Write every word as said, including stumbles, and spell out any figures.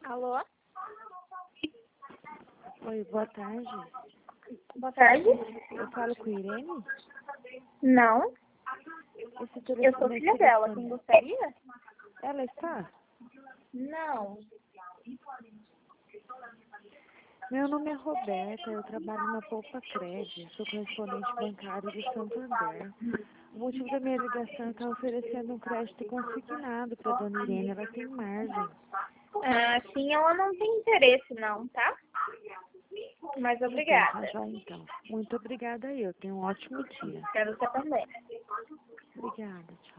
Alô? Oi, boa tarde. Boa tarde. Eu falo com Irene? Não, Esse eu sou telefone é filha dela. Quem gostaria? Ela está? Não. Meu nome é Roberta, eu trabalho na Poupa Cred, sou correspondente bancário do Santander. O motivo da minha ligação é estar oferecendo um crédito consignado para a dona Irene, ela tem margem. Ah, sim, ela não tem interesse não, tá? Mas Então, tá obrigada. joia então. Muito obrigada eu, tenha um ótimo dia. Quero você também. Obrigada, tchau.